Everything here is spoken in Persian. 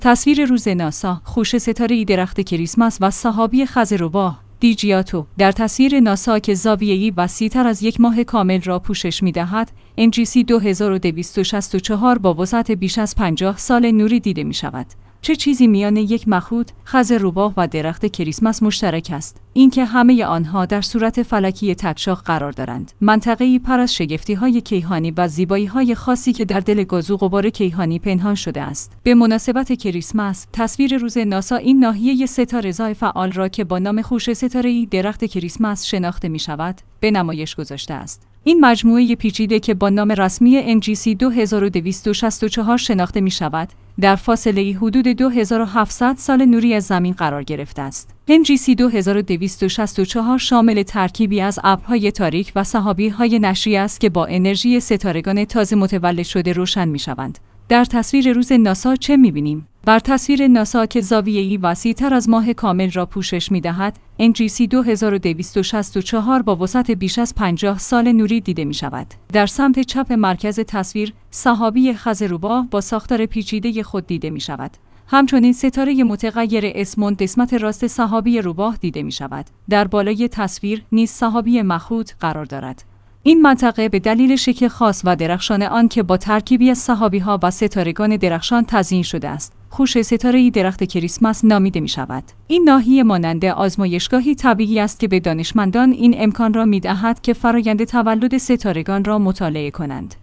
تصویر روز ناسا، خوش ستاره درخت کریسمس و سحابی خزروباه دیجیاتو. در تصویر ناسا که زاویه‌ای وسیع‌تر از یک ماه کامل را پوشش می‌دهد، NGC 2264 با وسعت بیش از 50 سال نوری دیده می‌شود. چه چیزی میان یک مخوط، خزروباه و درخت کریسمس مشترک است؟ اینکه همه آنها در صورت فلکی تک‌شاخ قرار دارند. منطقه‌ای پر از شگفتی‌های کیهانی و زیبایی‌های خاصی که در دل گاز و غبار کیهانی پنهان شده است. به مناسبت کریسمس، تصویر روز ناسا این ناحیه ستاره‌زای فعال را که با نام خوش ستاره‌ای درخت کریسمس شناخته می‌شود، به نمایش گذاشته است. این مجموعه پیچیده که با نام رسمی NGC 2264 شناخته می شود، در فاصله حدود 2700 سال نوری از زمین قرار گرفته است. NGC 2264 شامل ترکیبی از ابرهای تاریک و سحابی‌های نشری است که با انرژی ستارگان تازه متولد شده روشن می شوند. در تصویر روز ناسا چه می بینیم؟ بر تصویر ناسا که زاویه‌ای وسیع‌تر از ماه کامل را پوشش می‌دهد، NGC 2264 با وسعت بیش از 50 سال نوری دیده می‌شود. در سمت چپ مرکز تصویر، سحابی خزروباه با ساختار پیچیده خود دیده می‌شود. همچنین ستاره متغیر اسموند قسمت راست سحابی روباه دیده می‌شود. در بالای تصویر نیز سحابی مخوط قرار دارد. این منطقه به دلیل شکل خاص و درخشان آن که با ترکیبی از سحابی‌ها و ستارگان درخشان تزیین شده است، خوش ستاره‌ای درخت کریسمس نامیده می شود. این ناحیه مانند آزمایشگاهی طبیعی است که به دانشمندان این امکان را می دهد که فرایند تولد ستارگان را مطالعه کنند.